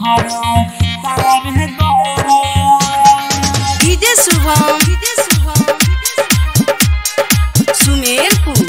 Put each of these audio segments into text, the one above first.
DJ Shubham Sumerpur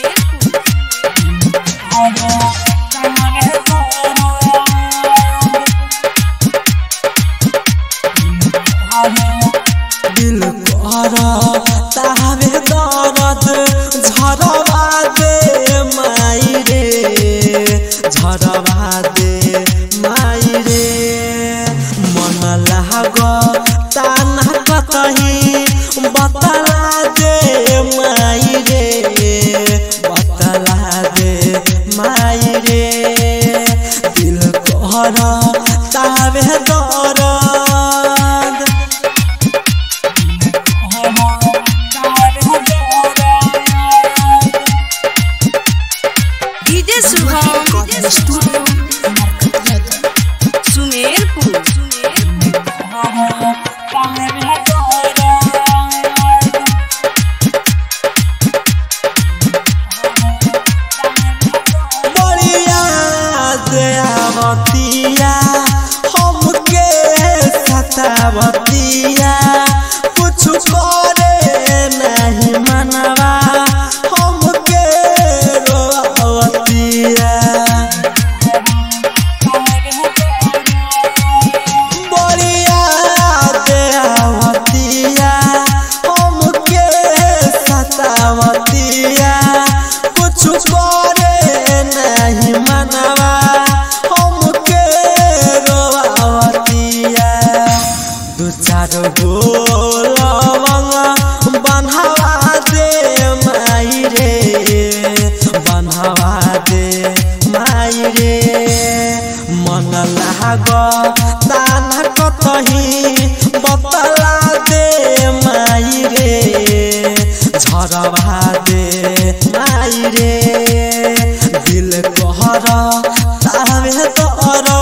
दिल करा तावे दर्द झरवा दे माई रे झरवा दे माई रे मन लाग ताना कतही बतला दे माई रे बतला दे माई रे दिल करा तावे दर्द डीजे शुभम सुमेरपुर बढ़िया देवतिया हमके सतावतिया कुछ करे नहीं मनवा हमके रोवतिया बढ़िया देवतिया हमके सतावतिया कुछ करे नहीं मनवा हमके रोवतिया दो चार गोल बनवा दे माई रे बनवा दे माई रे मन लाग ताना कतही बतला दे माई रे झरवा दे माई रे दिल कहर तावे दर्द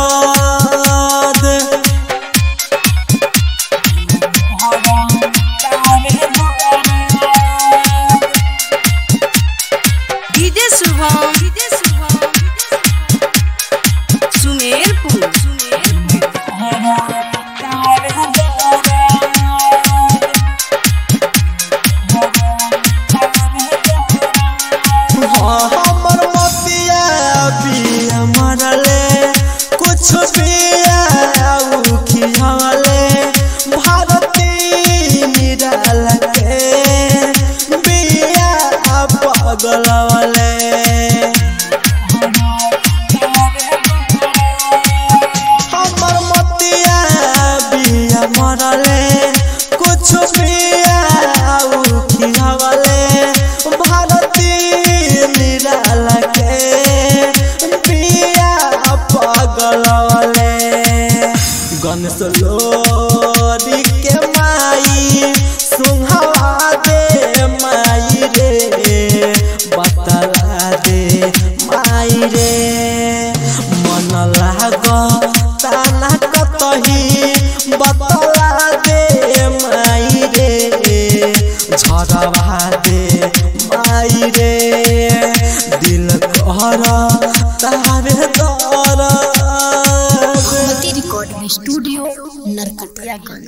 डीजे शुभम सुमेरपुर हमर मतिया पिया मरले कुछ पिया खियावले भारती निराल के बिया पगलवले हमर मतिया बिया मरले कुछ पिया खियावले भारती निराल के बिया पगलवले गणेश लोरी के माई सुंघवा दे माई रे बतला दे माई रे मन लाग ताना कतही बतला दे माई रे झरवा दे माई रे दिल कहर तावे दर्द रिकॉर्डिंग स्टूडियो नरकटियागंज।